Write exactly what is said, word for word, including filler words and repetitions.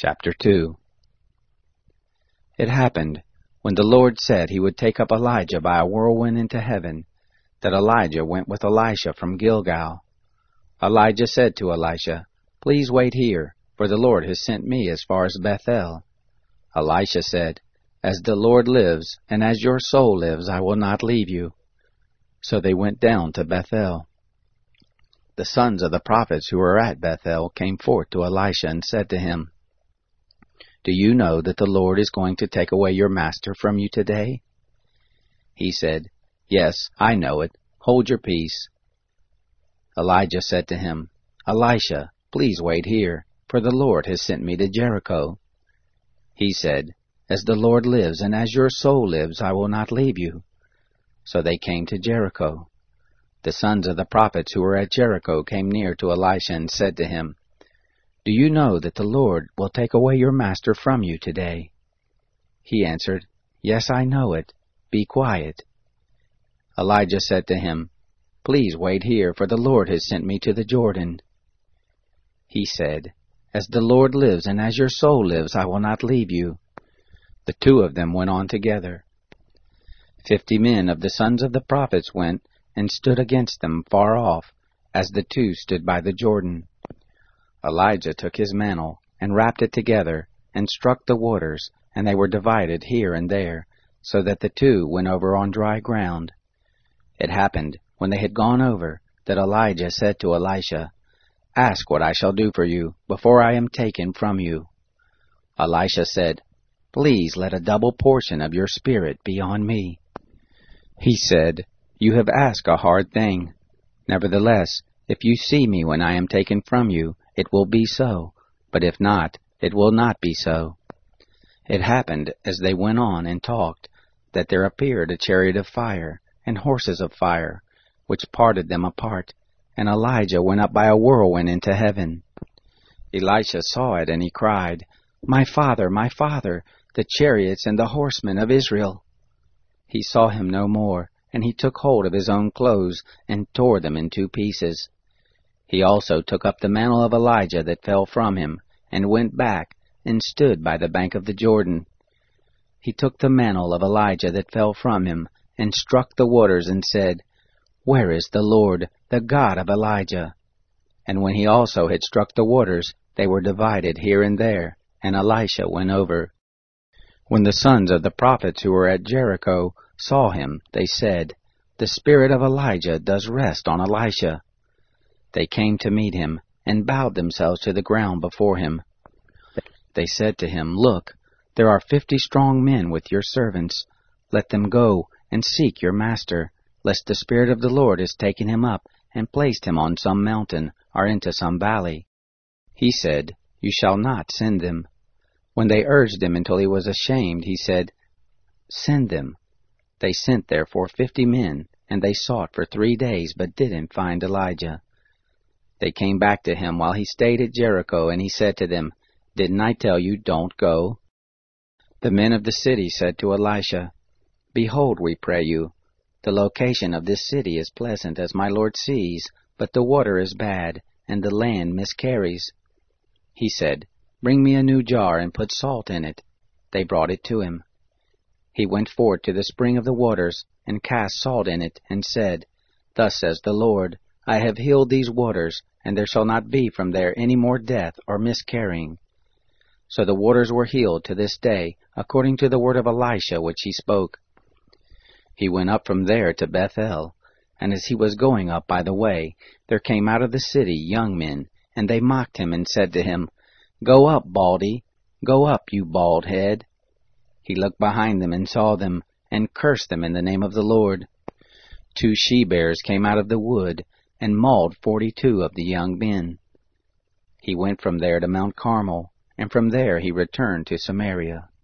Chapter two. It happened, when the Lord said he would take up Elijah by a whirlwind into heaven, that Elijah went with Elisha from Gilgal. Elijah said to Elisha, "Please wait here, for the Lord has sent me as far as Bethel." Elisha said, "As the Lord lives, and as your soul lives, I will not leave you." So they went down to Bethel. The sons of the prophets who were at Bethel came forth to Elisha and said to him, "Do you know that the Lord is going to take away your master from you today?" He said, "Yes, I know it. Hold your peace." Elijah said to him, "Elisha, please wait here, for the Lord has sent me to Jericho." He said, "As the Lord lives, and as your soul lives, I will not leave you." So they came to Jericho. The sons of the prophets who were at Jericho came near to Elisha and said to him, "Do you know that the Lord will take away your master from you today?" He answered, "Yes, I know it. Be quiet." Elijah said to him, "Please wait here, for the Lord has sent me to the Jordan." He said, "As the Lord lives, and as your soul lives, I will not leave you." The two of them went on together. Fifty men of the sons of the prophets went and stood against them far off, as the two stood by the Jordan. Elijah took his mantle, and wrapped it together, and struck the waters, and they were divided here and there, so that the two went over on dry ground. It happened, when they had gone over, that Elijah said to Elisha, "Ask what I shall do for you, before I am taken from you." Elisha said, "Please let a double portion of your spirit be on me." He said, "You have asked a hard thing. Nevertheless, if you see me when I am taken from you, it will be so, but if not, it will not be so." It happened, as they went on and talked, that there appeared a chariot of fire, and horses of fire, which parted them apart, and Elijah went up by a whirlwind into heaven. Elisha saw it, and he cried, "My father, my father, the chariots and the horsemen of Israel!" He saw him no more, and he took hold of his own clothes, and tore them in two pieces. He also took up the mantle of Elijah that fell from him, and went back, and stood by the bank of the Jordan. He took the mantle of Elijah that fell from him, and struck the waters, and said, "Where is the Lord, the God of Elijah?" And when he also had struck the waters, they were divided here and there, and Elisha went over. When the sons of the prophets who were at Jericho saw him, they said, "The spirit of Elijah does rest on Elisha." They came to meet him, and bowed themselves to the ground before him. They said to him, "Look, there are fifty strong men with your servants. Let them go and seek your master, lest the Spirit of the Lord has taken him up and placed him on some mountain or into some valley." He said, "You shall not send them." When they urged him until he was ashamed, he said, "Send them." They sent therefore fifty men, and they sought for three days, but didn't find Elijah. They came back to him while he stayed at Jericho, and he said to them, "Didn't I tell you, don't go?" The men of the city said to Elisha, "Behold, we pray you, the location of this city is pleasant, as my lord sees, but the water is bad, and the land miscarries." He said, "Bring me a new jar, and put salt in it." They brought it to him. He went forth to the spring of the waters, and cast salt in it, and said, "Thus says the Lord, I have healed these waters, and there shall not be from there any more death or miscarrying." So the waters were healed to this day, according to the word of Elisha which he spoke. He went up from there to Bethel, and as he was going up by the way, there came out of the city young men, and they mocked him and said to him, "Go up, Baldy, go up, you bald head." He looked behind them and saw them, and cursed them in the name of the Lord. Two she-bears came out of the wood, and mauled forty-two of the young men. He went from there to Mount Carmel, and from there he returned to Samaria.